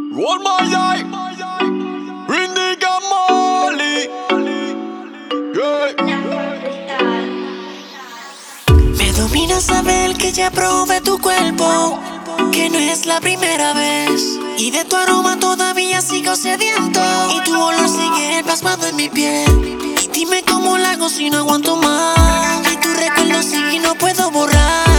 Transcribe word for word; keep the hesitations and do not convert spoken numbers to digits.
Roll my eye, Indica Molly. Me domina saber que ya probé tu cuerpo, que no es la primera vez, y de tu aroma todavía sigo sediento, y tu olor sigue plasmado en mi piel. Y dime cómo lo hago si no aguanto más, y tu recuerdo sí no puedo borrar.